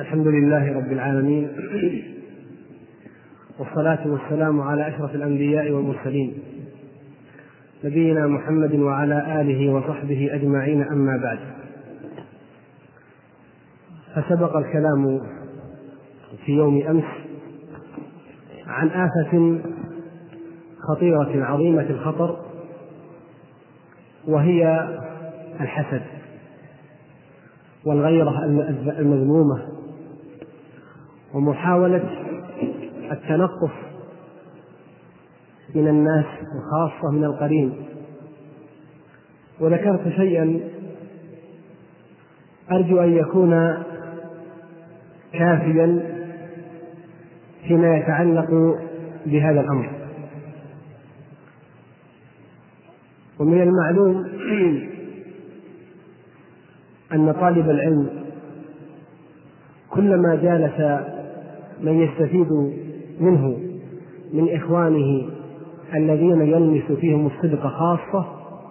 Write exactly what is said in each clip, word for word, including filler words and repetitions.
الحمد لله رب العالمين، والصلاة والسلام على أشرف الأنبياء والمرسلين نبينا محمد وعلى آله وصحبه أجمعين، أما بعد. فسبق الكلام في يوم أمس عن آفة خطيرة عظيمة الخطر، وهي الحسد والغيرة المذمومة، ومحاولة التنقص من الناس وخاصة من القرين. وذكرت شيئا أرجو أن يكون كافيا فيما يتعلق بهذا الأمر. ومن المعلوم أن طالب العلم كلما جالس من يستفيد منه من إخوانه الذين يلمس فيهم الصدق خاصة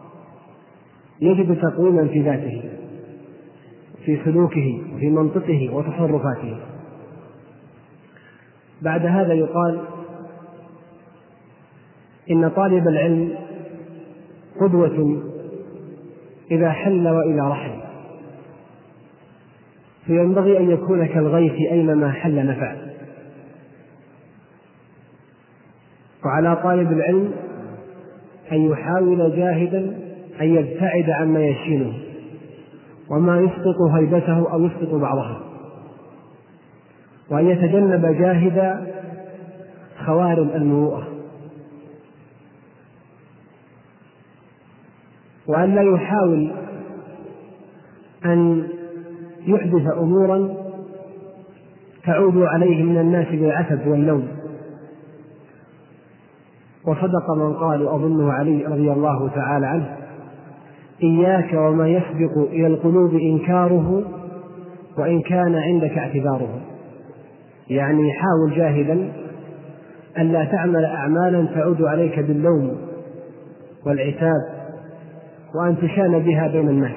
يجد تقويما في ذاته، في سلوكه وفي منطقه وتصرفاته. بعد هذا يقال إن طالب العلم قدوة إذا حل وإذا رحل، فينبغي أن يكون كالغيث أينما حل نفع. وعلى طالب العلم أن يحاول جاهدا أن يبتعد عما يشينه وما يسقط هيبته أو يسقط بعضها، وأن يتجنب جاهدا خوارم المروءة، وأن لا يحاول أن يحدث أمورا تعود عليه من الناس بالعتب واللوم. وصدق من قال، وأظنه علي رضي الله تعالى عنه: إياك وما يسبق إلى القلوب إنكاره وإن كان عندك اعتباره. يعني حاول جاهدا أن لا تعمل أعمالا تعود عليك باللوم والعتاب وأن تشان بها بين الناس.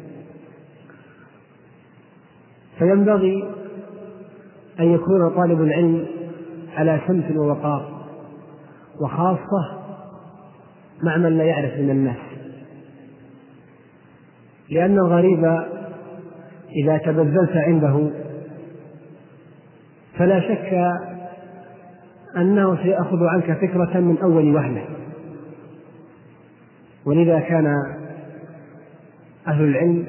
فينبغي أن يكون طالب العلم على سمت ووقار، وخاصة مع من لا يعرف من الناس، لأن الغريب إذا تبذلت عنده فلا شك أنه سيأخذ عنك فكرة من أول وهلة. ولذا كان أهل العلم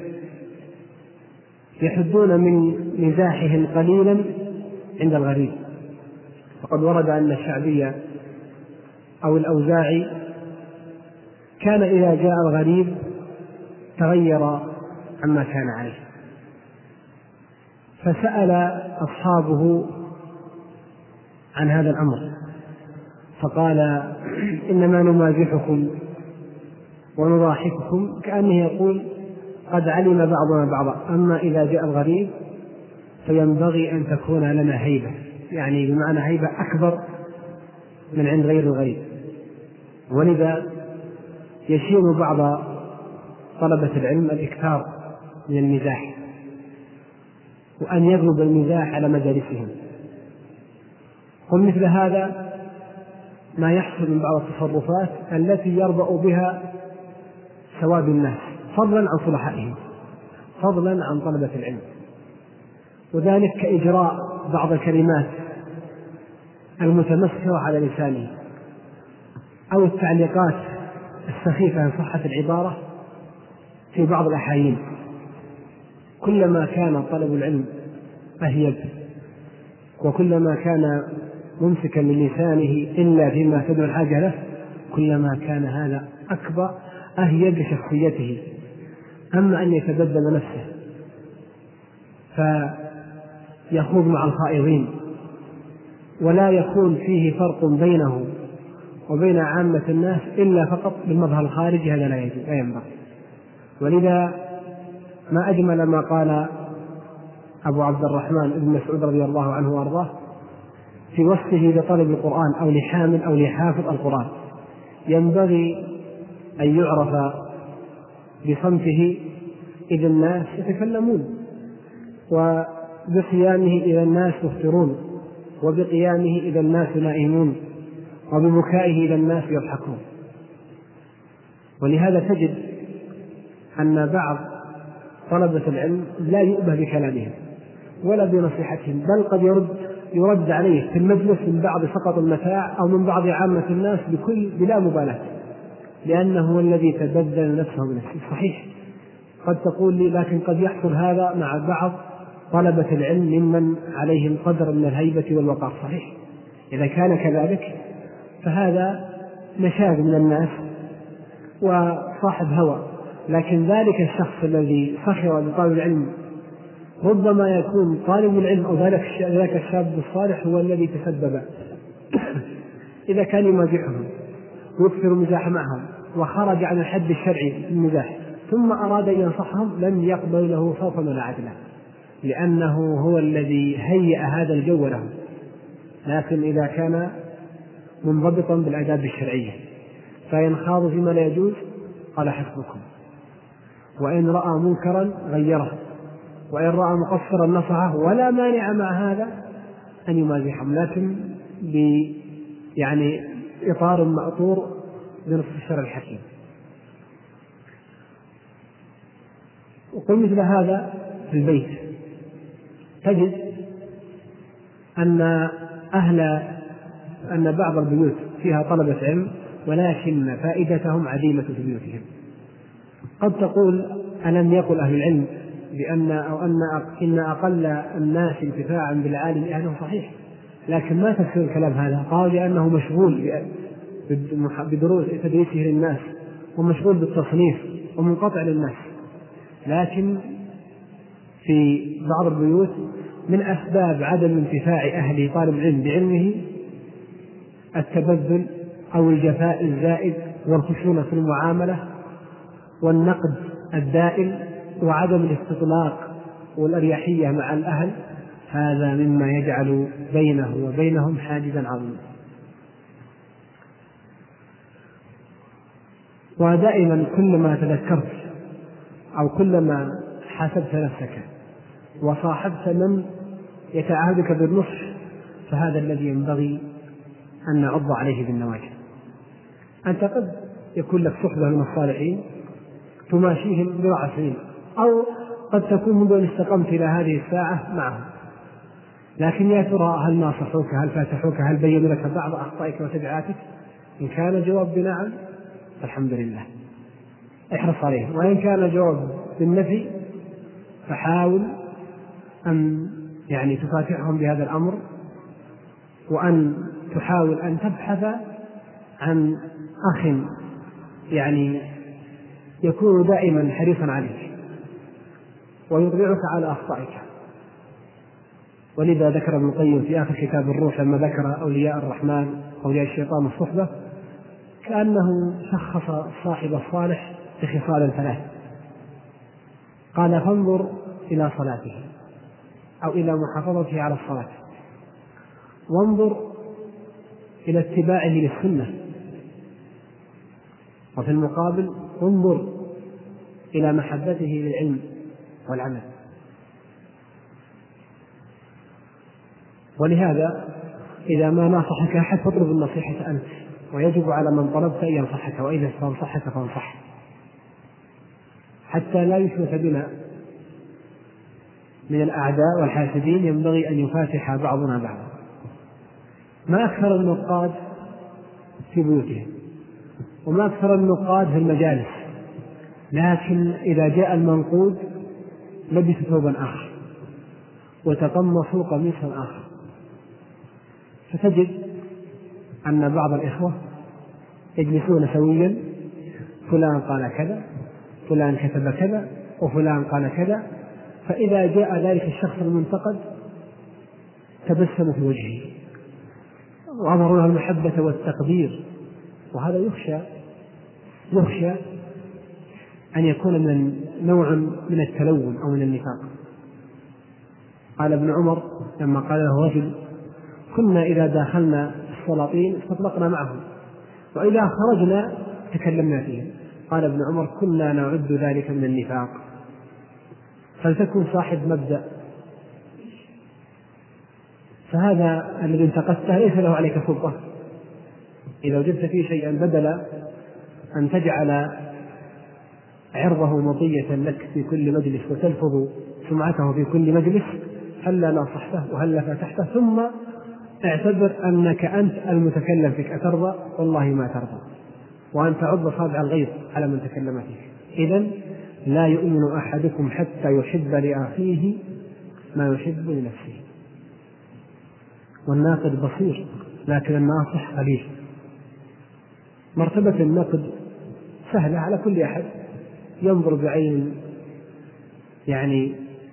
يحدون من مزاحهم قليلا عند الغريب. فقد ورد أن الشعبي أو الأوزاعي كان إذا جاء الغريب تغير عما كان عليه، فسأل أصحابه عن هذا الأمر فقال: إنما نمازحكم ونضاحككم، كأنه يقول: قد علم بعضنا بعضا، أما إذا جاء الغريب فينبغي أن تكون لنا هيبة، يعني بمعنى هيبة أكبر من عند غير الغريب. ولذا يشين بعض طلبة العلم الإكثار من المزاح، وأن يغلب المزاح على مجالسهم. ومثل هذا ما يحصل من بعض التصرفات التي يربأ بها ثواب الناس، فضلا عن صلحائهم، فضلا عن طلبة العلم. وذلك كإجراء بعض الكلمات المتمسكة على لسانه، أو التعليقات السخيفة إن صحت العبارة في بعض الأحايين. كلما كان طلب العلم أهيب، وكلما كان ممسكا من لسانه إلا فيما تدعو الحاجة له، كلما كان هذا أكبر أهيب لشخصيته. أما أن يتبدل نفسه فيخوض مع الخائضين ولا يكون فيه فرق بينه وبين عامة الناس إلا فقط بالمظهر الخارجي، هذا لا يجوز، لا ينبغي. ولذا ما أجمل ما قال أبو عبد الرحمن بن مسعود رضي الله عنه وأرضاه في وصفه لطالب القرآن أو لحامل أو لحافظ القرآن: ينبغي أن يعرف بصمته إذ الناس يتكلمون، بقيامه إذا الناس مفطرون، وبقيامه إذا الناس نائمون، وببكائه إذا الناس يضحكون. ولهذا تجد أن بعض طلبة العلم لا يؤبه بكلامهم ولا بنصيحتهم، بل قد يرد يرد عليه في المجلس من بعض سقط المتاع أو من بعض عامة الناس بكل بلا مبالاة، لأنه هو الذي تبذل نفسه بنفسه. صحيح قد تقول لي لكن قد يحصل هذا مع بعض طلبة العلم ممن عليهم قدر من الهيبة والوقار. صحيح إذا كان كذلك فهذا نشاذ من الناس وصاحب هوى، لكن ذلك الشخص الذي سخر بطالب العلم ربما يكون طالب العلم أو ذلك الشاب الصالح هو الذي تسبب. إذا كان يمازحهم ويكثر المزاح معهم وخرج عن الحد الشرعي في المزاح ثم أراد أن ينصحهم لم يقبل له صوتا ولا عدلا، لأنه هو الذي هيأ هذا الجو له. لكن إذا كان منضبطا بالآداب الشرعية فإن خاض فيما لا يجوز قال حسبكم، وإن رأى منكرا غيره، وإن رأى مقصرا نصحه، ولا مانع مع هذا أن يمازحهم، لكن ب يعني إطار مأطور بنص الشرع الحكيم. وقل مثل هذا في البيت تجد أن أهل أن بعض البيوت فيها طلبة علم ولكن فائدتهم عديمة في بيوتهم. قد تقول ألم يقل أهل العلم بأن أو أن إن أقل الناس انتفاعا بالعالم أهله؟ صحيح، لكن ما تفسير الكلام هذا؟ قال لأنه مشغول بدروس تدريسه للناس ومشغول بالتصنيف ومنقطع للناس. لكن في بعض البيوت من أسباب عدم انتفاع أهل طالب العلم بعلمه التبذل أو الجفاء الزائد والخشونة في المعاملة والنقد الدائم وعدم الاستطلاق والأريحية مع الأهل. هذا مما يجعل بينه وبينهم حاجزا عظيما. ودائما كلما تذكرت أو كلما حاسبت نفسك وصاحبت من يتعاهدك بالنصح فهذا الذي ينبغي أن نعض عليه بالنواجذ. أنت قد يكون لك صحبة من الصالحين تماشيهم بضع سنين، أو قد تكون منذ أن استقمت إلى هذه الساعة معهم، لكن يا ترى هل ناصحوك، هل فاتحوك، هل بينوا لك بعض أخطائك وتبعاتك؟ إن كان الجواب بنعم فالحمد لله احرص عليه، وإن كان الجواب بالنفي فحاول أن يعني تفاتحهم بهذا الأمر، وأن تحاول أن تبحث عن أخ يعني يكون دائما حريصا عليك ويطلعك على أخطائك. ولذا ذكر ابن القيم في آخر كتاب الروح لما ذكر أولياء الرحمن أولياء الشيطان الصحبة كأنه شخص الصاحب الصالح بخصال ثلاث، قال فانظر إلى صلاته أو إلى محافظته على الصلاة، وانظر إلى اتباعه للسنة، وفي المقابل انظر إلى محبته للعلم والعمل. ولهذا إذا ما ناصحك أحد فاطلب النصيحة أنت، ويجب على من طلبت أن ينصحك، وإذا استنصحك فانصح، حتى لا يشمت بنا من الأعداء والحاسدين. ينبغي أن يفاتح بعضنا بعضا. ما أكثر النقاد في بيوتهم وما أكثر النقاد في المجالس، لكن إذا جاء المنقود لبسوا ثوبا آخر وتقمصوا قميصا آخر. فتجد أن بعض الإخوة يجلسون سويا، فلان قال كذا، فلان كتب كذا، وفلان قال كذا، فإذا جاء ذلك الشخص المنتقد تبسم في وجهه وأظهر له المحبة والتقدير، وهذا يخشى يخشى أن يكون من نوع من التلون أو من النفاق. قال ابن عمر لما قال له رجل كنا إذا داخلنا السلاطين استطلقنا معهم وإذا خرجنا تكلمنا فيهم، قال ابن عمر كنا نعد ذلك من النفاق. فلتكن صاحب مبدأ فهذا الذي انتقدته ليس له عليك سلطة. إذا وجدت فيه شيئا بدل أن تجعل عرضه مطية لك في كل مجلس وتلفظ سمعته في كل مجلس، هلا ناصحته وهلا فتحته، ثم اعتبر أنك أنت المتكلم فيك، أترضى؟ والله ما ترضى، وأن تعض صابع الغيظ على من تكلم فيك. إذن لا يؤمن أحدكم حتى يحب لأخيه ما يحب لنفسه. والناقد بصير لكن الناصح قليل. مرتبة النقد سهلة على كل أحد، ينظر بعين يعني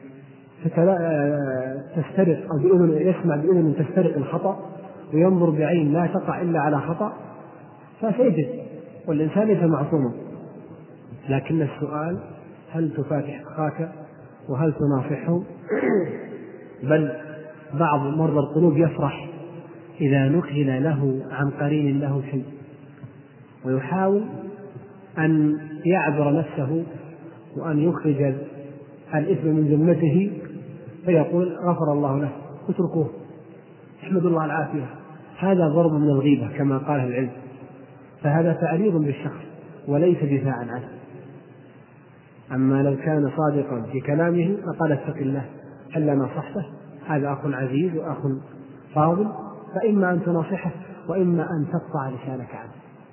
تسترق أو بأذن يسمع بأذن تسترق الخطأ، وينظر بعين لا تقع إلا على خطأ، فسيجد. والإنسان ليس معصوما، لكن السؤال هل تفاتح أخاك وهل تناصحه؟ بل بعض مرضى القلوب يفرح إذا نقل له عن قرين له شيء، ويحاول أن يعذر نفسه وأن يخرج الإثم من ذمته، فيقول غفر الله له، اتركوه، احمد الله العافية. هذا ضرب من الغيبة كما قال العلم، فهذا تعريض بالشخص وليس دفاعا عنه. أما لو كان صادقا في كلامه فقال اتق الله، هلا نصحته، هذا أخ عزيز وأخ فاضل، فإما أن تناصحه وإما أن تقطع لسانك عنه.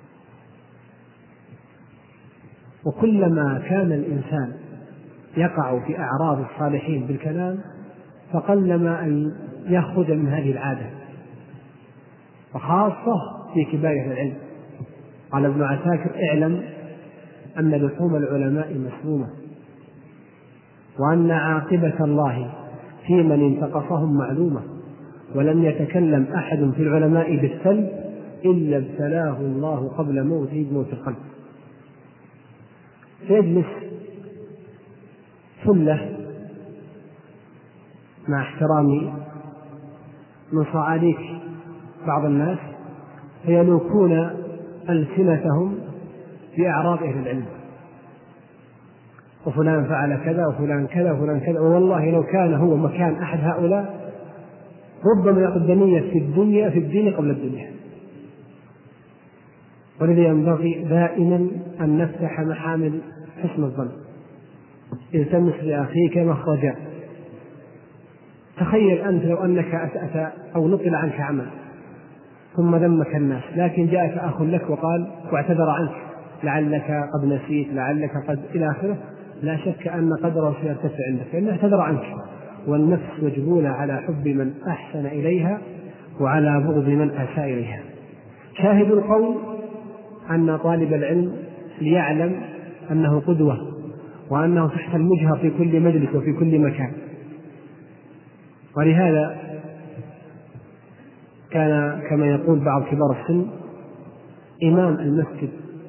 وكلما كان الإنسان يقع في أعراض الصالحين بالكلام فقلما أن يخرج من هذه العادة، وخاصة في كبار العلم. قال ابن عساكر: اعلم أن لحوم العلماء مسمومة، وأن عاقبة الله في من انتقصهم معلومة، ولم يتكلم أحد في العلماء بالسلب إلا ابتلاه الله قبل موته بموت القلب. فيجلس ثلة مع احترامي من صعاليك بعض الناس فيلوكون ألسنتهم بأعراض أهل العلم، وفلان فعل كذا وفلان كذا وفلان كذا، والله لو كان هو مكان أحد هؤلاء ربما يقدمية في الدنيا في الدين قبل الدنيا. ولذا ينبغي دائما أن نفتح محامل حسن الظن، التمس لأخيك مخرجا. تخيل أنت لو أنك أسأت أو نقل عنك عمل ثم ذمك الناس، لكن جاءك أخ لك وقال واعتذر عنك، لعلك قد نسيت، لعلك قد إلى آخره، لا شك أن قدره سيرتفع عندك لأنه اعتذر عنك. والنفس مجبولة على حب من أحسن إليها وعلى بغض من أساء إليها. شاهد القول أن طالب العلم ليعلم أنه قدوة وأنه تحت المجهر في كل مجلس وفي كل مكان. ولهذا كان كما يقول بعض كبار السن: إمام المسجد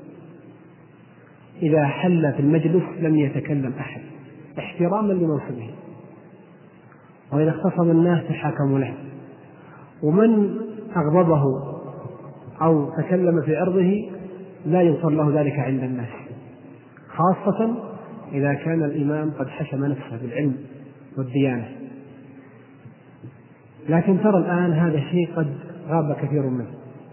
إذا حل في المجلس لم يتكلم أحد احتراما لمنصبه، وإذا اختصم الناس تحاكموا له، ومن أغضبه أو تكلم في عرضه لا يغفر له ذلك عند الناس، خاصة إذا كان الإمام قد حشم نفسه بالعلم والديانة. لكن ترى الآن هذا الشيء قد غاب كثير منه.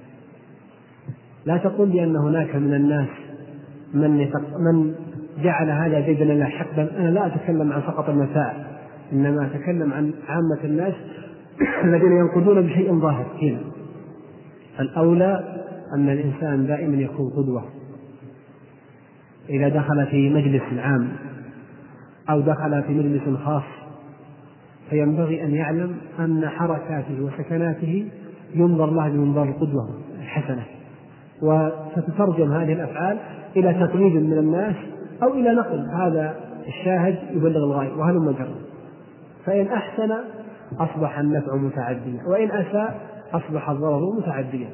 لا تقول بأن هناك من الناس من, من جعل هذا جيدا لا حقا. أنا لا أتكلم عن سقط المسائل، إنما أتكلم عن عامة الناس الذين ينقدون بشيء ظاهر. هنا الأولى أن الإنسان دائما يكون قدوة. إذا دخل في مجلس عام أو دخل في مجلس خاص فينبغي أن يعلم أن حركاته وسكناته ينظر لها بمنظار القدوة الحسنة، وستترجم هذه الأفعال إلى تقليد من الناس أو إلى نقل هذا الشاهد يبلغ الغاية وهل مجرد. فإن أحسن أصبح النفع متعديا، وإن أساء أصبح الضرر متعديا.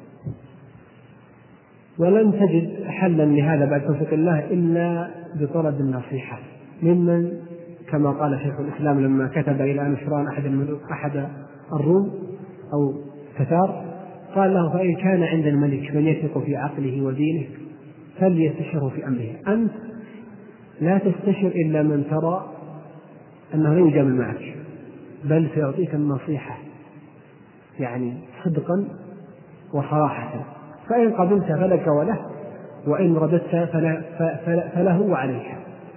ولن تجد حلا لهذا بعد توفيق الله إلا بطلب النصيحة ممن، كما قال شيخ الإسلام لما كتب إلى نشران أحد الملوك أحد الروم أو تتار، قال له: فإن كان عند الملك من يثق في عقله ودينه فليستشره في أمره. أنت لا تستشر إلا من ترى أنه لا يجامل معك، بل سيعطيك النصيحة يعني صدقا وصراحة، فإن قبلت فلك وله، وإن رددت فله وعليك.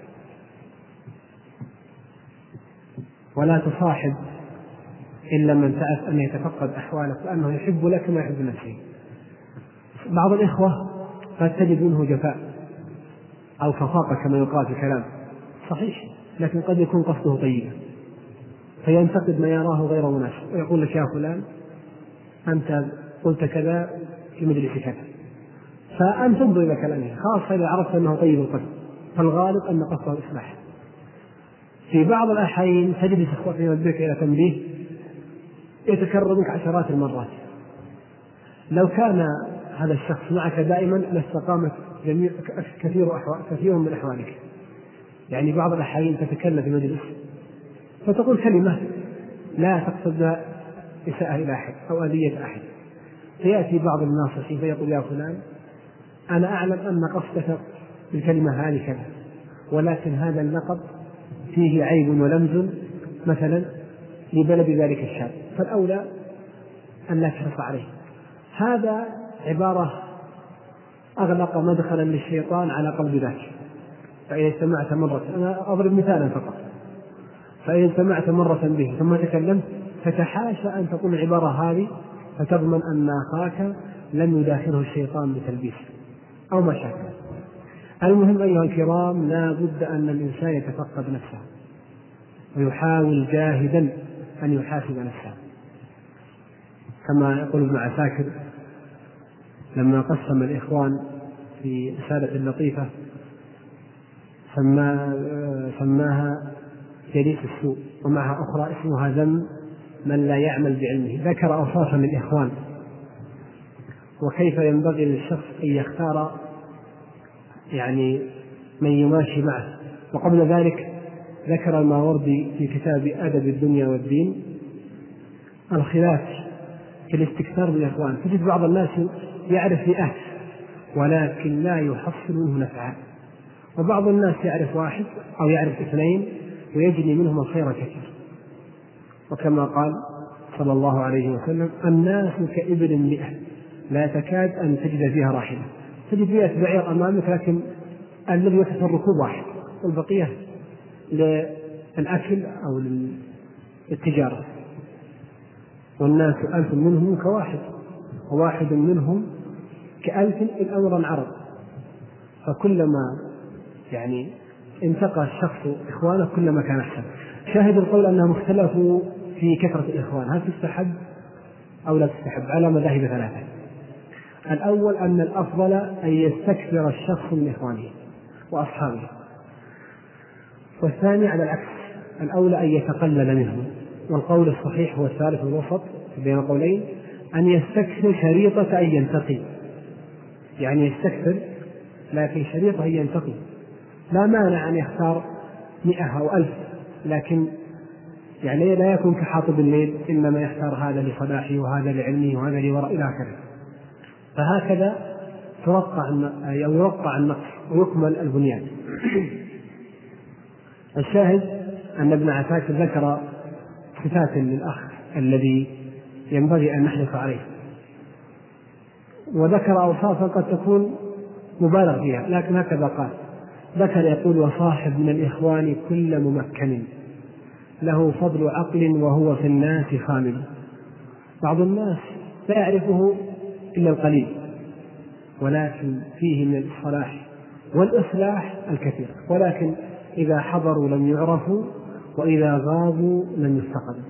ولا تصاحب إلا من تعرف أن يتفقد أحوالك وأنه يحب لك ما يحب نفسه. بعض الإخوة قد تجد منه جفاء أو فصاقة كما يقال في الكلام، صحيح، لكن قد يكون قصده طيبا، فينتقد ما يراه غير مناسب ويقول لك يا فلان أنت قلت كذا في مجلس كذا، فأنت تنظر إلى كلامه، خاصة إذا عرفت أنه طيب القلب، فالغالب أن قصده الإصلاح. في بعض الأحيان تجد الإخوة في ينبهك إلى تنبيه يتكرر منك عشرات المرات، لو كان هذا الشخص معك دائما لاستقامت جميع كثير أحوال كثير من أحوالك. يعني بعض الأحيان تتكلم في مجلس فتقول كلمة لا تقصد بها إساءة إلى أحد أو أذية أحد، فيأتي بعض الناصحين فيقول يا فلان أنا أعلم أن قصدك بالكلمة هذه كذا، ولكن هذا اللقب فيه عيب ولمز مثلا لبلد ذلك الشاب، فالأولى أن لا تحرص عليه. هذا عبارة أغلق مدخلا للشيطان على قلب ذاك. فإذا استمعت مرة، أنا أضرب مثالا فقط، فإذا استمعت مرة به ثم تكلمت فتحاشى أن تقول العبارة هذه، فتضمن أن أخاك لم يداخله الشيطان بتلبيس أو ما شاكل. المهم أيها الكرام، لا بد أن الإنسان يتفقد نفسه ويحاول جاهدا أن يحاسب نفسه، كما يقول ابن عساكر لما قسم الإخوان في رسالة لطيفة سماها جليس السوء، ومعها أخرى اسمها ذم من لا يعمل بعلمه. ذكر أوصافا للإخوان وكيف ينبغي للشخص أن يختار يعني من يماشي معه. وقبل ذلك ذكر الماوردي في كتاب أدب الدنيا والدين الخلاف في الاستكثار بالإخوان. تجد بعض الناس يعرف مئات ولكن لا يحصل منه نفعا، وبعض الناس يعرف واحد أو يعرف اثنين ويجني منهم الخير كثير. وكما قال صلى الله عليه وسلم الناس كإبل مئة لا تكاد أن تجد فيها راحلة. تجد مئة بعير أمامك لكن الذي يحصل الركوب واحد والبقية للأكل أو للتجارة، والناس ألف منهم كواحد وواحد منهم كألف إن أمرا عرض. فكلما يعني انتقى الشخص إخوانه كلما كان أحسن. شاهد القول أنهم اختلفوا في كثرة الإخوان، هل تستحب أو لا تستحب؟ على مذاهب ثلاثة. الأول أن الأفضل أن يستكثر الشخص من إخوانه وأصحابه، والثاني على العكس الأولى أن يتقلل منهم. والقول الصحيح هو الثالث الوسط بين قولين، أن يستكثر شريطة أن ينتقي، يعني يستكثر لكن شريطة أن ينتقي. لا مانع أن يختار مئة أو ألف، لكن يعني لا يكون كحاطب الليل، إنما يختار هذا لصلاحه وهذا لعلمه وهذا لوراء إلى آخره. فهكذا ترقع أو يرقع النقص ويكمل البنيان. الشاهد أن ابن عساكر ذكر صفات للأخ الذي ينبغي أن نحرص عليه، وذكر أوصافا قد تكون مبالغ فيها، لكن هكذا قال. ذكر يقول وصاحب من الإخوان كل ممكن له فضل عقل وهو في الناس خامل. بعض الناس لا يعرفه إلا القليل، ولكن فيه من الصلاح والإصلاح الكثير، ولكن إذا حضروا لم يعرفوا وإذا غابوا لم يفتقدوا.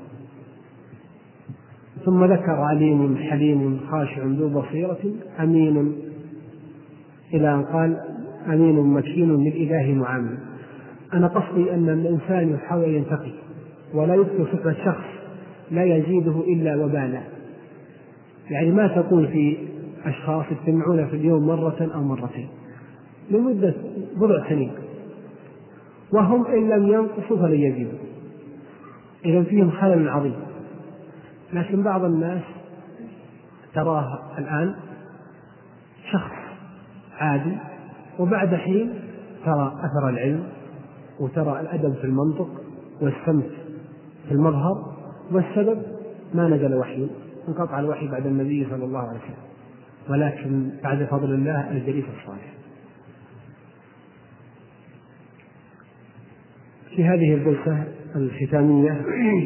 ثم ذكر عليم حليم خاشع ذو بصيرة أمين، إلى أن قال أمين مكين للإله معامل. أنا قصدي أن الإنسان يحاول ينتقي ولا يذكر صفة شخص لا يزيده إلا وبالا. يعني ما تقول في أشخاص يجتمعون في اليوم مرة أو مرتين لمدة بضع سنين وهم إن لم ينقصوا فلن يزيدوا، إذن فيهم خلل عظيم. لكن بعض الناس تراه الآن شخص عادي، وبعد حين ترى أثر العلم وترى الأدب في المنطق والسمت في المظهر، والسبب ما نزل وحي انقطع الوحي بعد النبي صلى الله عليه وسلم، ولكن بعد فضل الله الجليس الصالح. في هذه الجلسة الختامية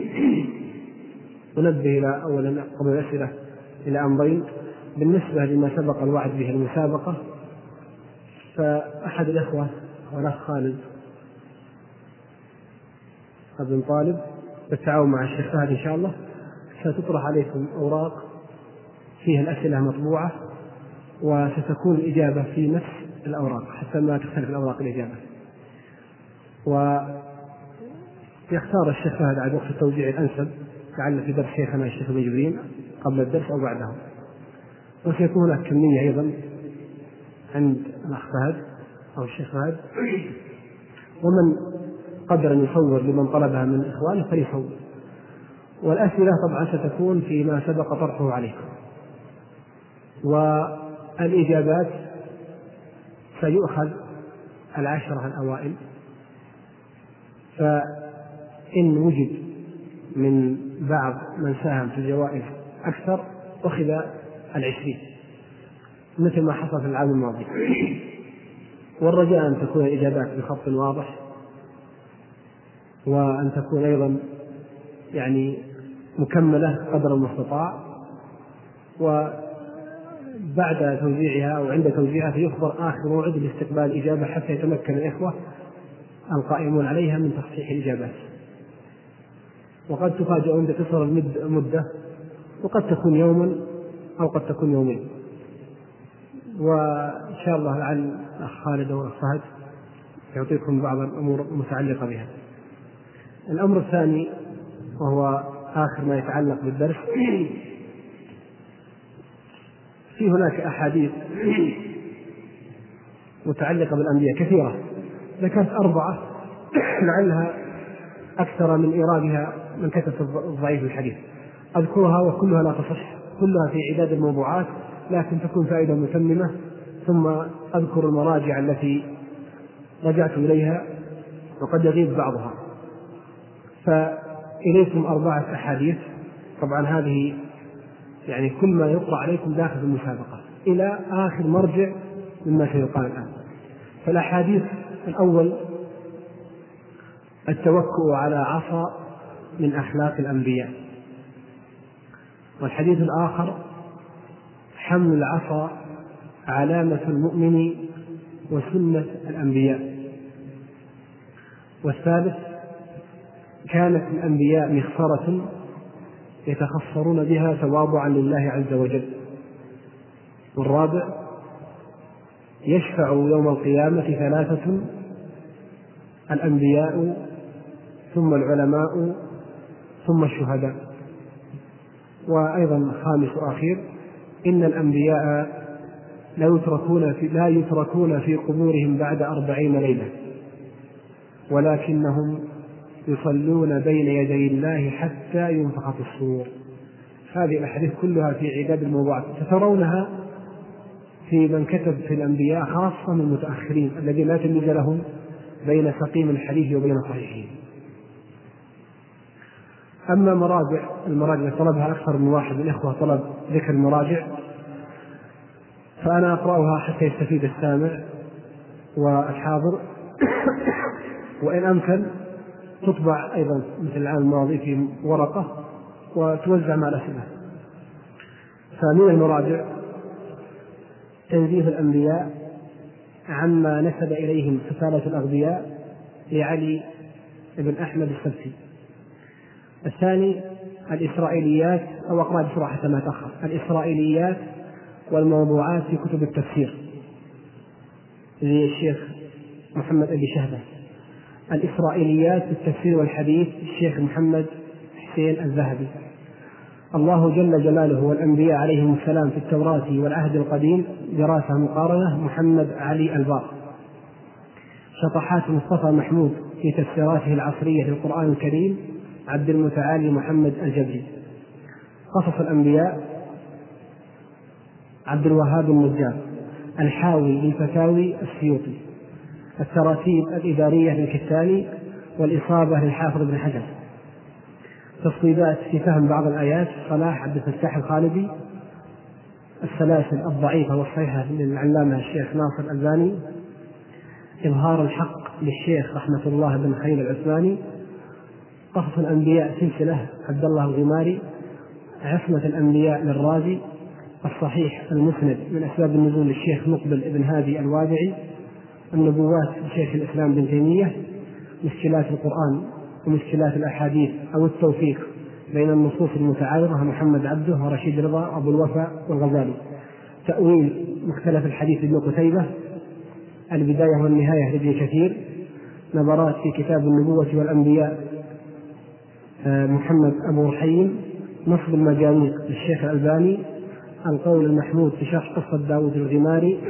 ننبه إلى أولا قبل الأسئلة إلى أمرين بالنسبة لما سبق الوعد به المسابقة. فأحد الإخوة والأخ خالد بن طالب بالتعاون مع الشيخ فهد إن شاء الله ستطرح عليكم أوراق فيها الأسئلة مطبوعة، وستكون الإجابة في نفس الأوراق حتى ما تختلف الأوراق الإجابة. ويختار الشيخ فهد على وقت التوزيع الأنسب، لعل في درس شيخنا الشيخ ابن جبرين قبل الدرس أو بعده. وسيكون هناك كمية أيضا عند الأخ فهد أو الشيخ فهد، ومن قدر أن يصور لمن طلبها من إخوانه فليصور. والأسئلة طبعا ستكون فيما سبق طرحه عليكم، والإجابات سيؤخذ العشرة الأوائل، فإن وجد من بعض من ساهم في الجوائز أكثر أخذ العشرين مثل ما حصل في العام الماضي. والرجاء أن تكون الإجابات بخط واضح، وأن تكون أيضا يعني مكملة قدر المستطاع. وبعد توزيعها أو عند توزيعها فيخبر آخر موعد لاستقبال الإجابة حتى يتمكن الإخوة القائمون عليها من تصحيح الإجابات. وقد تفاجئون بقصر المدة، وقد تكون يوما أو قد تكون يومين. وإن شاء الله لعل الأخ خالد أو الأخ فهد يعطيكم بعض الأمور المتعلقة بها. الأمر الثاني وهو آخر ما يتعلق بالدرس، في هناك أحاديث متعلقة بالأنبياء كثيرة، ذكرت أربعة لعلها أكثر من إيرادها من كتب الضعيف الحديث. أذكرها وكلها لا تصح، كلها في عداد الموضوعات، لكن تكون فائدة متممة. ثم أذكر المراجع التي رجعت إليها وقد يغيب بعضها. فإليكم أربعة أحاديث، طبعا هذه يعني كل ما يقرأ عليكم داخل المسابقة إلى آخر مرجع مما سيقال الآن. فالأحاديث الأول: التوكؤ على عصا من أخلاق الأنبياء. والحديث الآخر: حمل العصا علامة المؤمن وسنة الأنبياء. والثالث: كانت الأنبياء مخصرة يتخصرون بها تواضعا لله عز وجل. والرابع: يشفع يوم القيامة ثلاثة: الأنبياء ثم العلماء ثم الشهداء. وأيضا خامس وأخير: إن الأنبياء لا يتركون في, لا يتركون في قبورهم بعد أربعين ليلة، ولكنهم يصلون بين يدي الله حتى ينفخ في الصور. هذه الأحاديث كلها في عداد الموضوعات تترونها في من كتب في الأنبياء، خاصة من المتأخرين الذين لا تمييز لهم بين سقيم الحديث وبين صحيحه. أما مراجع المراجع طلبها أكثر من واحد من الإخوة، طلب ذكر المراجع، فأنا أقرأها حتى يستفيد السامع والحاضر. وإن أمكن تطبع أيضا مثل العام الماضي في ورقة وتوزع مع الأسئلة. فمن المراجع: تنزيه الأنبياء عما نسب إليهم سفالة الأغبياء لعلي بن أحمد السبتي. الثاني: الإسرائيليات، أو أقرأ بسرعة حتى ما تأخر، الإسرائيليات والموضوعات في كتب التفسير للشيخ محمد أبي شهبة. الإسرائيليات في التفسير والحديث الشيخ محمد حسين الذهبي. الله جل جلاله والأنبياء عليهم السلام في التوراة والعهد القديم، دراسة مقارنة، محمد علي البار. شطحات مصطفى محمود في تفسيراته العصرية للقرآن الكريم، عبد المتعالي محمد الجبري. قصص الأنبياء، عبد الوهاب النجار. الحاوي للفتاوي السيوطي. التراتيب الإدارية للكتاني، والإصابة للحافظ بن حجر. تصويبات في فهم بعض الآيات صلاح عبد الفتاح الخالدي، السلاسل الضعيفة والصحيحة للعلامة الشيخ ناصر الألباني، إظهار الحق للشيخ رحمة الله بن خليل العثماني، قصص الأنبياء سلسلة عبد الله الغماري، عصمة الأنبياء للرازي، الصحيح المسند من أسباب النزول للشيخ مقبل بن هادي الوادعي، النبوات لشيخ الإسلام بن تيمية، مشكلات القرآن ومشكلات الأحاديث أو التوفيق بين النصوص المتعارضة محمد عبده ورشيد رضا أبو الوفاء والغزالي، تأويل مختلف الحديث ابن قتيبة، البداية والنهاية لابن كثير، نظرات في كتاب النبوة والأنبياء محمد أبو رحيم، نصب المجانيق للشيخ الألباني، القول المحمود في شرح قصة داود الغماري،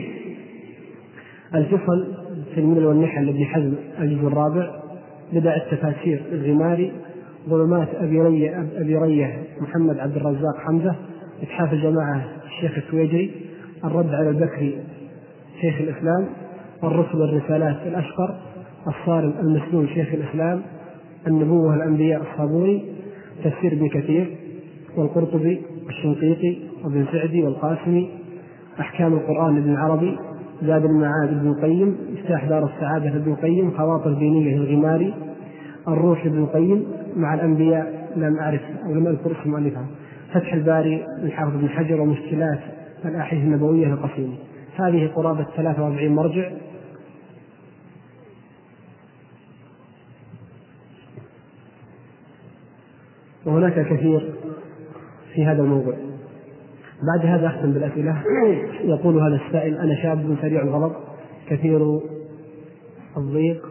الفصل في الملل والنحل لابن حزم الجزء الرابع، بدع التفاسير للغماري، ظلمات أبي ريه, أبي ريه محمد عبد الرزاق حمزة، إتحاف الجماعة الشيخ السويجري، الرد على البكري شيخ الإسلام، الرسل والرسالات الأشقر، الصارم المسلول شيخ الإسلام، النبوة والأنبياء الصابوني، تفسير ابن كثير والقرطبي والشنقيطي وابن سعدي والقاسمي، أحكام القرآن لابن العربي، زاد المعاد ابن القيم، مفتاح دار السعادة لابن القيم، خواطر دينية للغماري، الروح لابن القيم، مع الأنبياء لم أعرف أو لم أذكر اسم مؤلفها، فتح الباري للحافظ ابن حجر، ومشكلات الأحاديث النبوية للقصيم. هذه قرابة ثلاثة وأربعين مرجع. وهناك كثير في هذا الموضوع. بعد هذا أختم بالأسئلة. يقول هذا السائل: أنا شاب سريع الغضب كثير الضيق،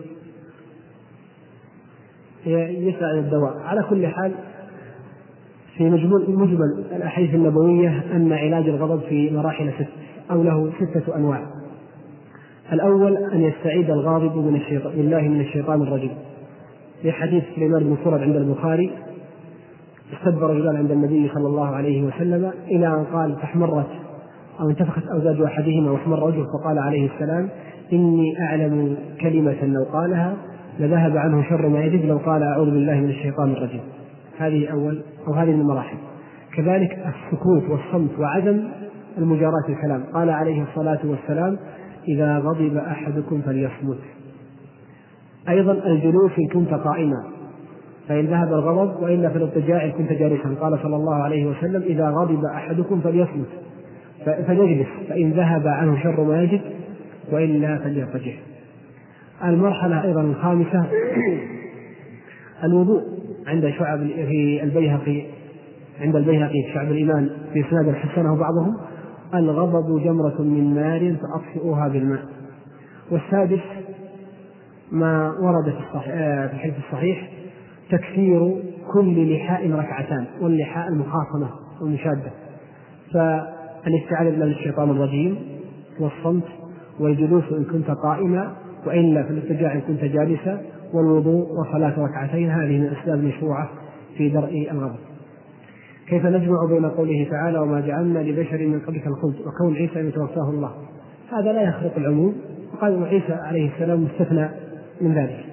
يسأل عن الدواء. على كل حال، في مجمل, مجمل الأحاديث النبوية أن علاج الغضب في مراحل ست أو له ستة أنواع. الأول أن يستعيد الغاضب من الشيطان بالله من الشيطان الرجيم، في حديث سليمان بن سرد عند البخاري: استب رجلان عند النبي صلى الله عليه وسلم إلى أن قال فاحمرت أو انتفخت أوزاج أحدهما واحمر وجهه، فقال عليه السلام: إني أعلم كلمة لو قالها لذهب عنه شر ما يجد لو قال أعوذ بالله من الشيطان الرجيم. هذه أول أو هذه من المراحل. كذلك السكوت والصمت وعدم المجاراة الكلام، قال عليه الصلاة والسلام: إذا غضب أحدكم فليصمت. أيضا الجلوس إن كنت قائما، فإن ذهب الغضب، وإلا في الاضطجاع إن كنت جالسا، قال صلى الله عليه وسلم: إذا غضب أحدكم فليصمت فليجلس فإن ذهب عنه شر ما يجد وإلا فليضطجع. المرحلة أيضا الخامسة الوضوء عند شعب في البيهقي عند البيهقي في شعب الإيمان في إسناد حسنه بعضهم: الغضب جمرة من نار فأطفئوها بالماء. والسادس ما ورد في الحديث الصحيح: تكثير كل لحاء ركعتان، واللحاء المخاصمة والمشادة، فالاستعاذة بالله من الشيطان الرجيم، والصمت، والجلوس إن كنت قائما، وإلا في الاضطجاع إن كنت جالسا، والوضوء وصلاة ركعتين. هذه من الأسباب المشروعة في درء الغضب. كيف نجمع بين قوله تعالى: وما جعلنا لبشر من قبلك الخلد، وكون عيسى أن يتوفاه الله؟ هذا لا يخرق العموم، وقال عيسى عليه السلام مستثنى من ذلك.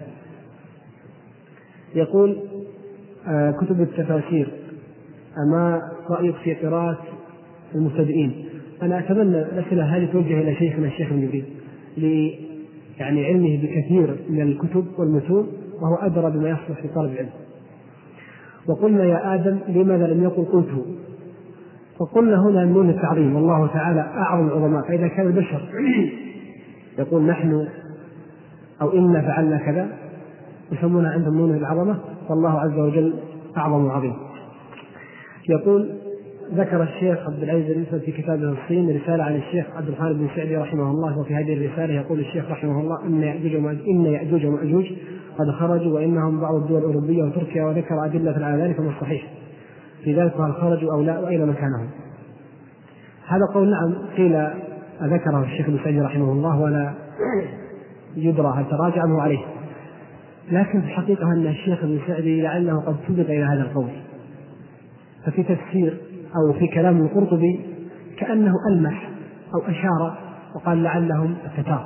يقول: آه كتب التفاسير، ما رأيك في قراءة المبتدئين؟ أنا أتمنى الأسئلة هذه توجه إلى شيخنا الشيخ ابن جبريل ل يعني علمه بكثير من الكتب والمتون، وهو أدرى بما يصلح في طلب العلم. وقلنا: يا آدم لماذا لم يقل قلت؟ فقلنا هنا نون التعظيم، والله تعالى أعظم العظماء، فإذا كان البشر يقول نحن أو إنا فعلنا كذا يسمونها عندهم نون العظمة، والله عز وجل أعظم وعظيم. يقول: ذكر الشيخ عبد العزيز الإنسان في كتابه الصين رسالة عن الشيخ عبد الخالق بن سعدي رحمه الله، وفي هذه الرسالة يقول الشيخ رحمه الله: إن يأجوج إن يأجوج ومأجوج قد خرجوا، وإنهم بعض الدول الأوروبية وتركيا، وذكر أدلة على ذلك، فما الصحيح في ذلك؟ هل خرجوا أو لا؟ وأين مكانهم؟ هذا قول نعم قيل ذكره الشيخ ابن سعدي رحمه الله، ولا يدرى هل تراجع عنه عليه، لكن في الحقيقة أن الشيخ ابن سعدي لعله قد سبق إلى هذا القول. ففي تفسير أو في كلام القرطبي كأنه ألمح أو أشار وقال لعلهم التتار.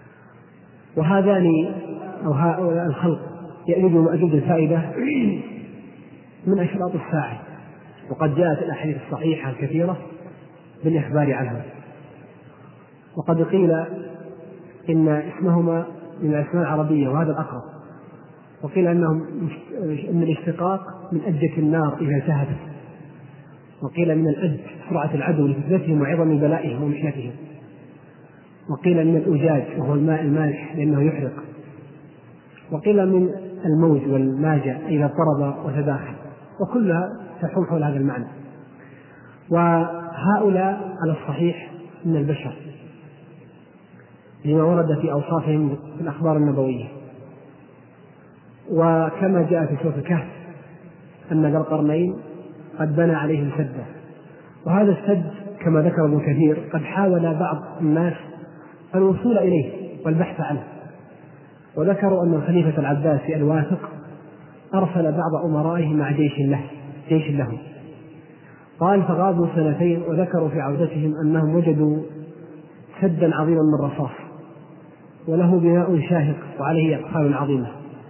وهذان أو هؤلاء الخلق يأجوج ومأجوج الفائدة من أشراط الساعة، وقد جاءت الأحاديث الصحيحة الكثيرة بالإخبار عنها. وقد قيل إن اسمهما من الأسماء العربية وهذا الأقرب، وقيل أنهم إن الاشتقاق من أجة النار إذا شهدت، وقيل من الأج سرعة العدو لفتنتهم وعظم بلائهم ومحنتهم، وقيل من الأجاج وهو الماء المالح لأنه يحرق، وقيل من الموج والماجة إذا اضطرب وتداخل، وكلها تحوم حول هذا المعنى. وهؤلاء على الصحيح من البشر لما ورد في أوصافهم في الأخبار النبوية. وكما جاء في سورة الكهف أن ذا القرنين قد بنى عليهم سدا، وهذا السد كما ذكر ابن كثير قد حاول بعض الناس الوصول إليه والبحث عنه، وذكروا أن الخليفة العباسي الواثق أرسل بعض أمرائه مع جيش له جيش له قال فغابوا سنتين، وذكروا في عودتهم أنهم وجدوا سدا عظيما من رصاص وله بناء شاهق وعليه أقفال عظيمة،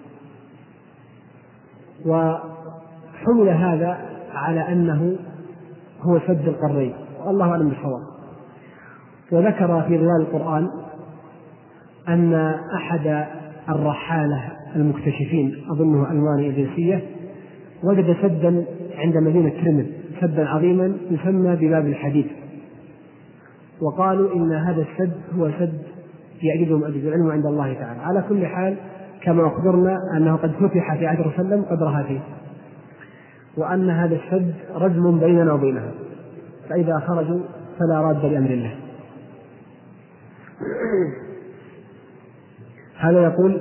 وحمل هذا على أنه هو سد القرنين، والله أعلم بالصواب. وذكر في ظلال القرآن أن أحد الرحالة المكتشفين أظنه ألماني إدريسية وجد سدا عند مدينة كرمل، سدا عظيما يسمى بباب الحديد، وقالوا إن هذا السد هو سد يعجز ومأجوج، العلم عند الله تعالى. على كل حال كما أخبرنا أنه قد فتح في عهد الرسول صلى الله عليه وسلم قدرها فيه، وأن هذا السد رجم بيننا وبينها، فإذا خرجوا فلا راد لأمر الله. هذا يقول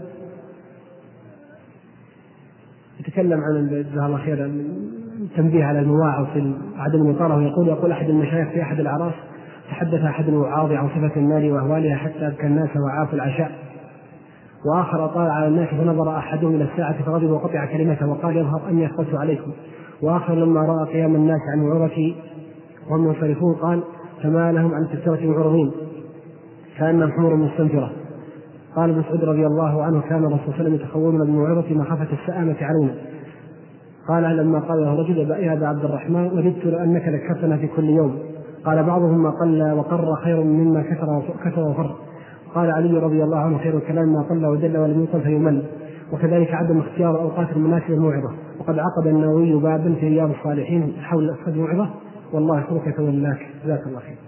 يتكلم عن جزاه الله خيرا تنبيه على المواعظ في عدم الإطالة، ويقول يقول أحد المشايخ في أحد الأعراس تحدث أحد الوعاظ عن صفة النار وأهوالها حتى أبكى الناس وعاف العشاء، وآخر طال على الناس فنظر أحدهم إلى الساعة فغضب وقطع كلمته وقال يظهر أني أخبرت عليكم، وآخر لما رأى قيام الناس عن وعظتي وهم ينصرفون قال فما لهم عن تذكرة معرضين كأنهم حمر مستنفرة. قال ابن مسعود رضي الله عنه كان الرسول صلى الله عليه وسلم يتخولون بموعظة مخافة السآمة علينا. قال لما قال له رجل يا أبا عبد الرحمن وددت أنك ذكرتنا في كل يوم. قال بعضهم ما قل وقر خير مما كثر وفر. قال علي رضي الله عنه خير الكلام ما قل ودل ولم يقل فيمل، وكذلك عدم اختيار أوقات المناسبة الموعظة. وقد عقد النووي بابا في رياض الصالحين حول أسفل الموعظة، والله يحفظك ولاك جزاك الله خير.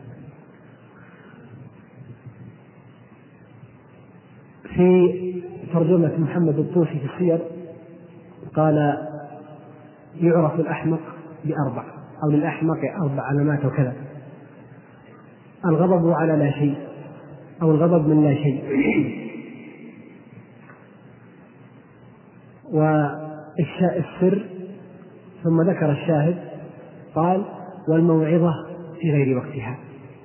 في ترجمة محمد الطوسي في السير قال يعرف الأحمق بأربع أو للأحمق أربع علامات وكذا: الغضب على لا شيء أو الغضب من لا شيء، وإفشاء السر، ثم ذكر الشاهد قال والموعظة في غير وقتها.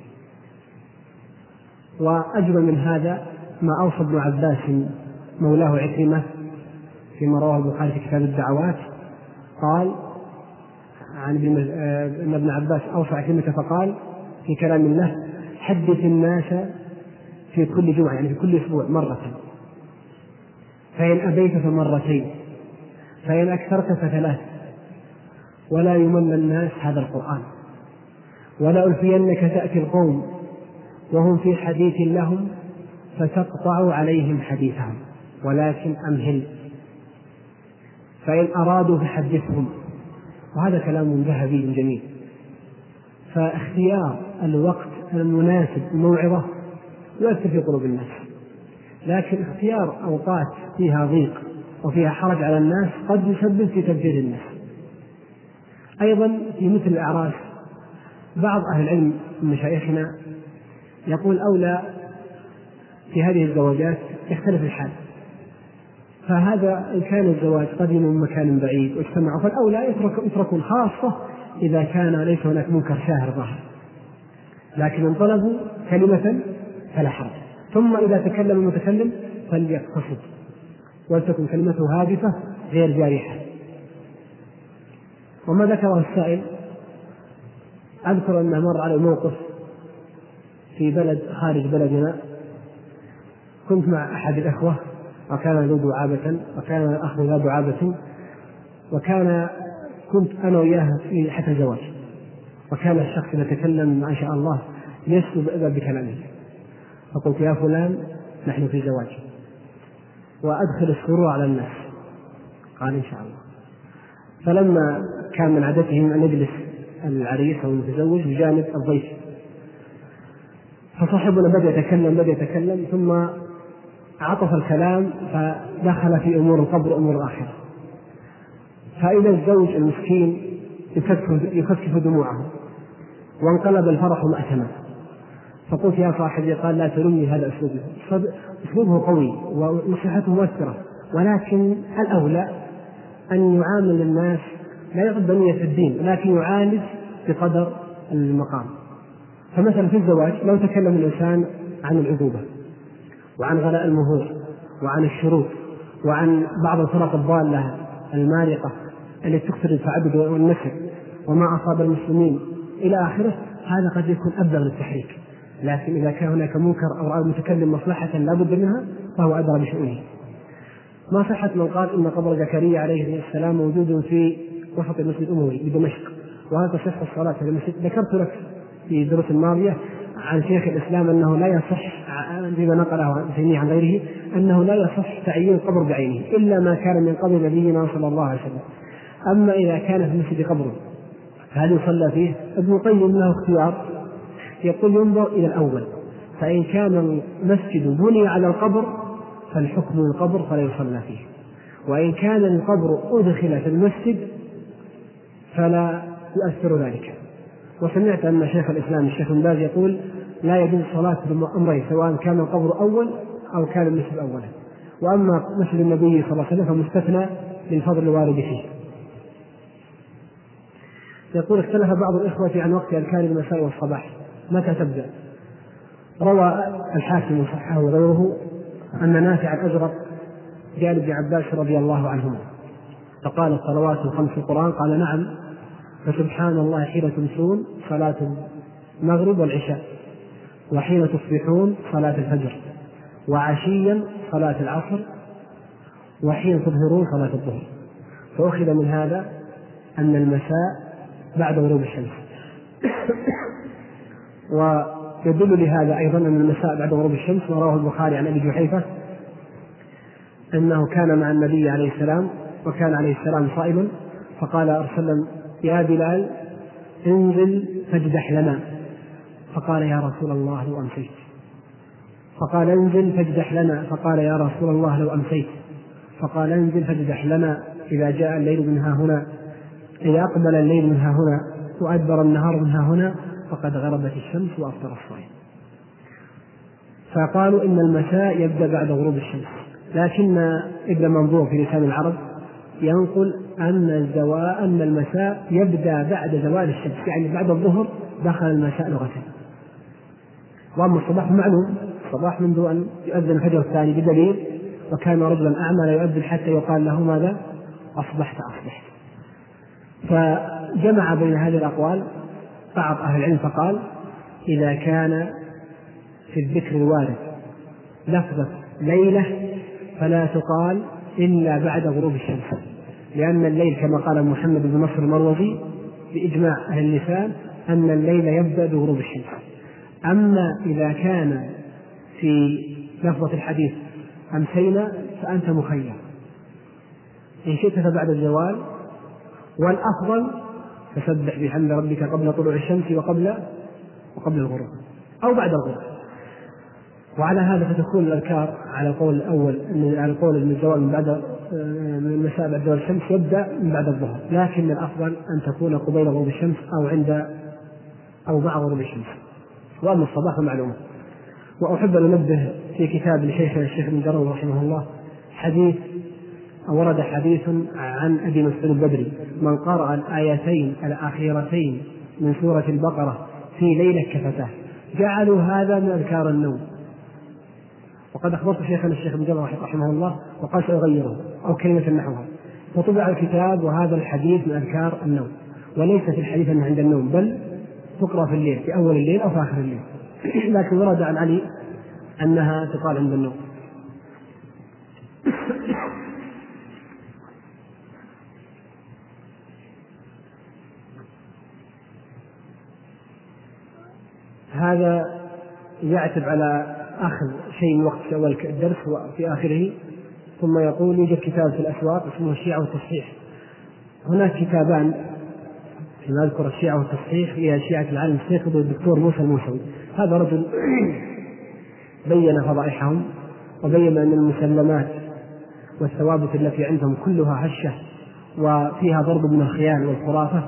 وأجمل من هذا ما أوصى ابن عباس مولاه عكرمة فيما رواه البخاري في كتاب الدعوات، قال عن ابن عباس أوصى عكرمة فقال في كلام الله حدث الناس في كل جمعة، يعني في كل أسبوع مرة، فإن أبيت فمرتين، فإن أكثرت فثلاث، ولا يمل الناس هذا القرآن، ولا ألفينك تأتي القوم وهم في حديث لهم فتقطع عليهم حديثهم، ولكن أمهل، فإن أرادوا فحدثهم. وهذا كلام ذهبي جميل. فاختيار الوقت المناسب الموعظة يؤثر في قلوب الناس، لكن اختيار أوقات فيها ضيق وفيها حرج على الناس قد يسبب في تبجيل الناس. أيضا في مثل الأعراس بعض أهل العلم من مشايخنا يقول أولى في هذه الزواجات يختلف الحال، فهذا إن كان الزواج قديم من مكان بعيد واجتمعوا فالأولى يتركون، خاصة إذا كان ليس هناك منكر شاهر ظاهر، لكن إن طلبوا كلمة فلا حرج. ثم إذا تكلم المتكلم فليقتصد ولتكن كلمته هادفة غير جارحة. وما ذكره السائل أذكر أنه مر على موقف في بلد خارج بلدنا، كنت مع أحد الأخوة وكان ذو دعابة وكان الأخ ذو دعابة، وكان كنت أنا وياها في حتى الزواج، وكان الشخص إذا تكلم ما شاء الله يسلب بكلامه، فقلت يا فلان نحن في زواج وأدخل السرور على الناس، قال إن شاء الله. فلما كان من عادتهم أن يجلس العريس أو المتزوج بجانب الضيف، فصاحبنا بدأ يتكلم بدأ يتكلم ثم عطف الكلام فدخل في أمور القبر وأمور الآخرة، فإذا الزوج المسكين يكفف دموعه وانقلب الفرح مأتما. فقلت يا صاحبي، قال لا تلمني هذا أسلوبه، أسلوبه قوي ونصيحته مؤثرة، ولكن الأولى أن يعامل الناس لا يغض نية الدين، لكن يعالج بقدر المقام. فمثلا في الزواج لو تكلم الإنسان عن العقوبة وعن غلاء المهور وعن الشروط وعن بعض الفرق الضالة المارقة التي تكثر التعدد والنسل وما أصاب المسلمين إلى آخره، هذا قد يكون أبلغ للتحريك. لكن إذا كان هناك منكر أو رأى المتكلم مصلحة لا بد منها فهو أدرى بشؤونه. ما صحة من قال إن قبر زكريا عليه السلام موجود في وسط المسجد الأموي بدمشق وهذا تصح الصلاة في المسجد. ذكرت لك في الدروس الماضية عن شيخ الإسلام أنه لا يصح فيما نقله تيمية عن غيره أنه لا يصح تعيين القبر بعينه إلا ما كان من قبل نبينا صلى الله عليه وسلم. أما إذا كان في المسجد قبر هل يصلى فيه؟ ابن القيم له اختيار، يقول ينظر إلى الأول، فإن كان المسجد بني على القبر فالحكم القبر فلا يصلى فيه، وإن كان القبر أدخل في المسجد فلا يؤثر ذلك. وسمعت أن شيخ الإسلام الشيخ ابن باز يقول لا يجوز الصلاة بالأمرين سواء كان القبر أول أو كان المسجد أولا، وأما مسجد النبي صلى الله عليه وسلم فمستثنى للفضل الوارد فيه. يقول اختلف بعض الإخوة عن وقت أذكار المساء والصباح متى تبدأ. روى الحاكم وصححه وغيره أن نافع الأزرق جاء لابن عباس رضي الله عنهما فقال الصلوات الخمس في القرآن؟ قال نعم. فسبحان الله حين تمسون صلاة المغرب والعشاء، وحين تصبحون صلاة الفجر، وعشيا صلاة العصر، وحين تظهرون صلاة الظهر. فأخذ من هذا أن المساء بعد غروب الشمس. ويدل لهذا أيضا أن المساء بعد غروب الشمس ورواه البخاري عن أبي جحيفة أنه كان مع النبي عليه السلام وكان عليه السلام صائما، فقال أرسل يا بلال انزل فاجدح لنا، فقال يا رسول الله لو أمسيت، فقال انزل فاجدح لنا، فقال يا رسول الله لو أمسيت، فقال انزل فاجدح لنا إذا جاء الليل من ها هنا، إذا أقبل الليل من ها هنا وأدبر النهار من ها هنا فقد غربت الشمس وأفطر الصائم. فقالوا إن المساء يبدأ بعد غروب الشمس، لكن ابن منظور في لسان العرب ينقل أن الزواء أن المساء يبدأ بعد زوال الشمس، يعني بعد الظهر دخل المساء لغة. وأما الصباح معلوم، الصباح منذ أن يؤذن الفجر الثاني بدليل، وكان رجلا أعمى لا يؤذن حتى يقال له ماذا؟ أصبحت أصبحت. فجمع بين هذه الأقوال بعض أهل العلم فقال إذا كان في الذكر الوارد لفظة ليلة فلا تقال إلا بعد غروب الشمس، لأن الليل كما قال محمد بن نصر المروزي بإجماع أهل اللسان أن الليل يبدأ بغروب الشمس. أما إذا كان في لفظة الحديث أمسينا فأنت مخير، إن شئت فبعد الزوال، والأفضل تسبح بحمد ربك قبل طلوع الشمس وقبل وقبل الغروب أو بعد الغروب. وعلى هذا فتكون الأذكار على القول الأول على القول من الزوال من بعد من المساء بعد زوال الشمس يبدأ من بعد الظهر، لكن الأفضل أن تكون قبيل غروب الشمس أو عند أو مع غروب الشمس. وأما الصباح معلومة. وأحب أن أنبه في كتاب لشيخ الشيخ ابن جرير رحمه الله حديث ورد حديث عن أبي مسعود البدري من قرأ الآيتين الأخيرتين من سورة البقرة في ليلة كفتاه جعلوا هذا من أذكار النوم. وقد أخبرت شيخنا الشيخ ابن جرير رحمه الله وقال سأغيره أو كلمة نحوها، فطبع الكتاب وهذا الحديث من أذكار النوم، وليس في الحديث أنه عند النوم بل تقرأ في الليل في أول الليل أو في آخر الليل، لكن ورد عن علي أنها تقال عند النوم. هذا يعتب على أخذ شيء من وقت أول الدرس وفي آخره، ثم يقول يوجد كتاب في الأسواق اسمه الشيعة والتصحيح. هناك كتابان فيما أذكر الشيعة والتصحيح هي شيعة العالم السيكوبي الدكتور موسى الموسوي. هذا رجل بين فضائحهم وبين أن المسلمات والثوابت التي عندهم كلها هشة وفيها ضرب من الخيال والخرافة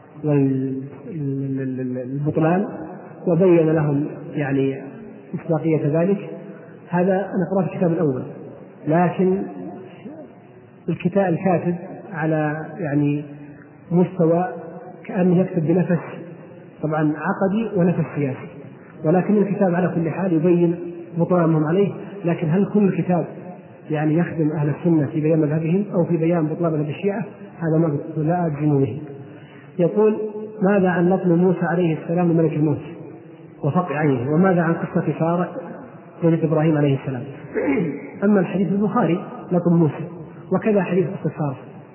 والبطلان، وبين لهم يعني مصداقية ذلك. هذا أنا قرأت الكتاب الأول، لكن الكتاب الكاتب على يعني مستوى كأنه يكتب بنفس طبعا عقدي ونفس سياسي، ولكن الكتاب على كل حال يبين بطلانهم عليه. لكن هل كل الكتاب يعني يخدم أهل السنة في بيان مذهبهم أو في بيان بطلان مذهب الشيعة؟ هذا ما لا أجزم به. يقول: ماذا عن لطم موسى عليه السلام لملك الموت وفقع عينه؟ وماذا عن قصة سارة زوجة إبراهيم عليه السلام؟ أما الحديث البخاري لطم موسى، وكذا حديث قصة سارة.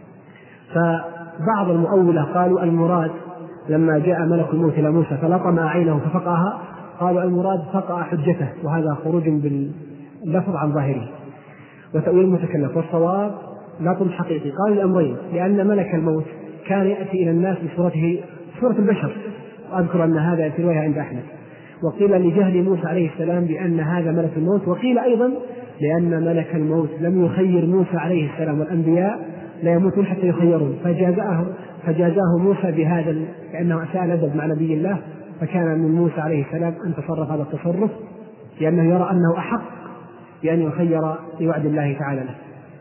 فبعض المؤولة قالوا المراد لما جاء ملك الموت إلى موسى فلطم عينه ففقعها، قالوا المراد فقع حجته، وهذا خروج باللفظ عن ظاهره وتأويل متكلف. والصواب لطم حقيقي. قال الأمرين، لأن ملك الموت كان يأتي إلى الناس بصورته صورة البشر، وأذكر أن هذا في رواية عند أحمد. وقيل لجهل موسى عليه السلام بأن هذا ملك الموت، وقيل أيضا لأن ملك الموت لم يخير موسى عليه السلام، والأنبياء لا يموتون حتى يخيرون، فجازاه فجازاه موسى بهذا لأنه أساء الأدب مع نبي الله، فكان من موسى عليه السلام أن تصرف هذا التصرف لأنه يرى أنه أحق بأن يخير لوعد الله تعالى له.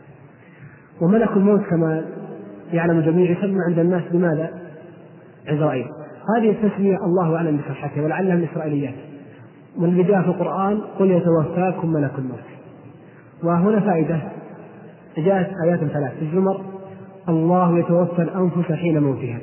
وملك الموت كما يعلم الجميع يسمى عند الناس بماذا؟ عزرائيل. هذه التسمية الله أعلم بصحتها ولعلها من الإسرائيليات، واللي جاء في القرآن: قل يتوفاكم ملك الموت. وهنا فائدة، جاءت آيات ثلاث في الزمر: الله يتوفى الأنفس حين موتها،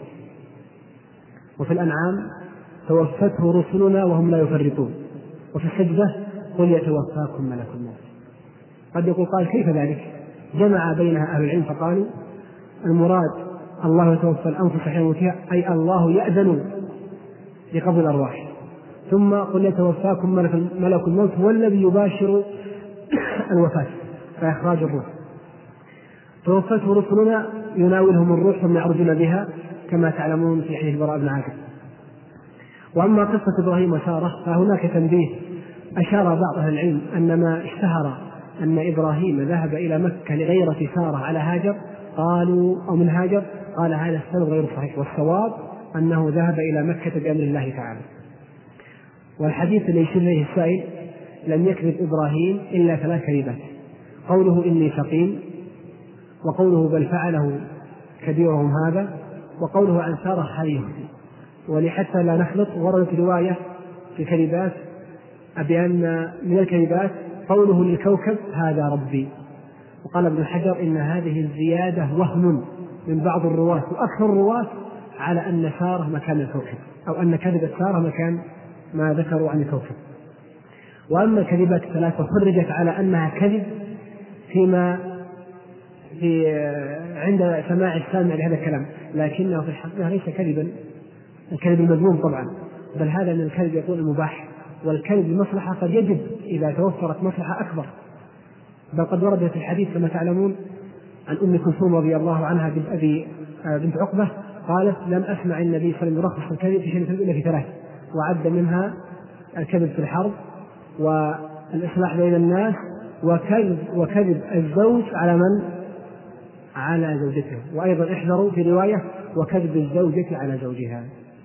وفي الأنعام: توفته رسلنا وهم لا يفرطون، وفي السجدة: قل يتوفاكم ملك الموت. قد يقول قال: كيف ذلك؟ جمع بينها أهل العلم فقالوا: المراد الله يتوفى الأنفس حين موتها أي الله يأذن بقبض الأرواح، ثم قل يتوفاكم ملك الموت هو الذي يباشر الوفاة فإخراج الروح. توفته رسلنا يناولهم الروح ثم يعرجون بها كما تعلمون في حديث البراء بن عازب. وأما قصة إبراهيم وسارة فهناك تنبيه. أشار بعض أهل العلم أن ما اشتهر أن إبراهيم ذهب إلى مكة لغيرة سارة على هاجر، قالوا أو من هاجر، قال هذا السند غير صحيح، والصواب أنه ذهب إلى مكة بأمر الله تعالى. والحديث الذي يشير إليه السائل: لم يكذب إبراهيم إلا ثلاث كذبات: قوله إني سقيم، وقوله بل فعله كبيرهم هذا، وقوله عن سارة حريم. ولحتى لا نخلط وردت رواية في كذبات بأن من الكذبات قوله للكوكب هذا ربي. وقال ابن حجر إن هذه الزيادة وهم من بعض الرواة وأكثر الرواة على أن سارة مكان الكوكب، أو أن كذبة سارة مكان ما ذكروا عن الكوكب. وأما الكذبات الثلاثة خرجت على أنها كذب فيما في عند سماع السامع لهذا الكلام، لكنه في الحقيقة ليس كذبا الكذب المذموم طبعا، بل هذا من الكذب يكون المباح، والكذب بمصلحة قد يجب إذا توفرت مصلحة أكبر. بل قد ورد في الحديث كما تعلمون عن أم كلثوم رضي الله عنها بنت أبي بنت عقبة قالت: لم أسمع النبي صلى الله عليه وسلم يرخص الكذب في شيء إلا في ثلاث، وعد منها الكذب في الحرب، والإصلاح بين الناس، وكذب وكذب الزوج على من؟ على زوجته. وأيضا احذروا في رواية: وكذب الزوجة على زوجها.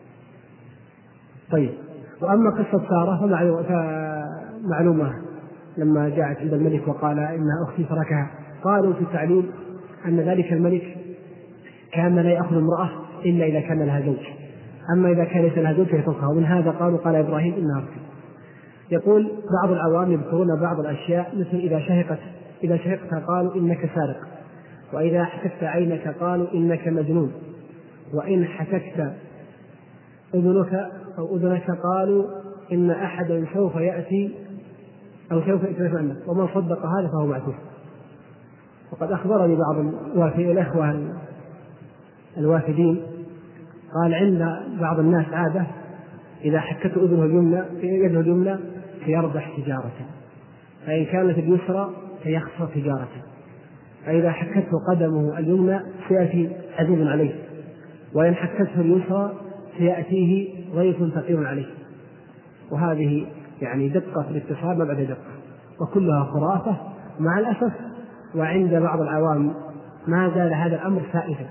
طيب، وأما قصة سارة فمعلومة لما جاءت عند الملك وقال إنها أختي تركها، قالوا في التعليل أن ذلك الملك كان لا يأخذ امرأة إلا إذا كان لها زوج، أما إذا كان ليس لها زوج فيتركها. ومن هذا قالوا قال إبراهيم إنها أختي. يقول بعض العوام يذكرون بعض الأشياء مثل إذا شهقت إذا شهقت قالوا إنك سارق، وإذا حككت عينك قالوا إنك مجنون، وإن حككت أذنك أو أذنك قالوا إن أحدا سوف يأتي أو سوف يأتي عنك، ومن صدق هذا فهو معتوه. وقد أخبرني بعض الأخوة الوافدين قال عند بعض الناس عادة إذا حكته أذنه اليمنى يده اليمنى فيربح تجارة، فإن كانت اليسرى فيخسر تجارة، فإذا حكته قدمه اليمنى سيأتي عزيز عليه، وإن حكته اليسرى سيأتيه ضيف ثقيل عليه. وهذه يعني دقة في الاتصال بعد دقة، وكلها خرافة مع الأسف. وعند بعض العوام ما زال هذا الأمر سائدا،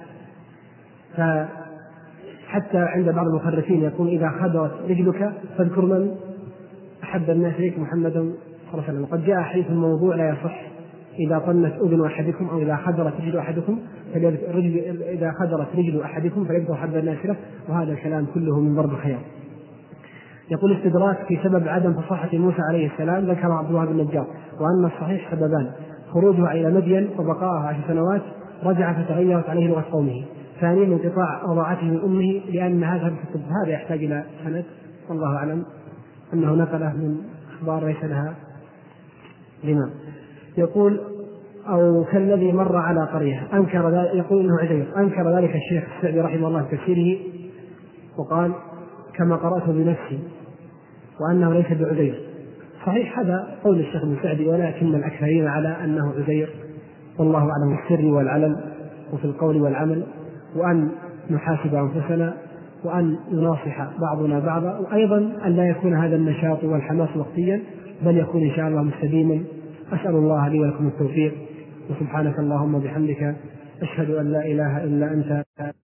فحتى عند بعض المخرفين يقول إذا خدرت رجلك فاذكر من أحب الناس إليك محمد صلى الله عليه وسلم. وقد جاء حديث الموضوع لا يصح: إذا طنت أذن أحدكم أو إذا خدرت رجل أحدكم رجل إذا خدرت رجل أحدكم فليذكر أحب الناس له. وهذا الكلام كله من ضرب الخيال. يقول استدراك في سبب عدم فصاحة موسى عليه السلام، ذكر عبد الله بن النجار وأن الصحيح سببان: خروجها إلى مدين وبقاءها عشر سنوات، رجع فتغيرت عليه لغة قومه. ثانيا انقطاع رضاعته من أمه لأن هذا الكتب هذا يحتاج إلى سند، والله أعلم أنه نقله من أخبار ليس لها الإمام. يقول أو كالذي مر على قرية أنكر ذلك، يقول إنه عزيز، أنكر ذلك الشيخ السعدي رحمه الله في تفسيره وقال كما قرأته بنفسي وأنه ليس بعزير. صحيح هذا قول الشيخ السعدي، ولكن الأكثرين على أنه عزير، والله أعلم في السر والعلن وفي القول والعمل، وأن نحاسب أنفسنا وأن نناصح بعضنا بعضا، وأيضا أن لا يكون هذا النشاط والحماس وقتيا، بل يكون إن شاء الله مستديما. أسأل الله لي ولكم التوفيق، وسبحانك اللهم وبحمدك أشهد أن لا إله إلا أنت.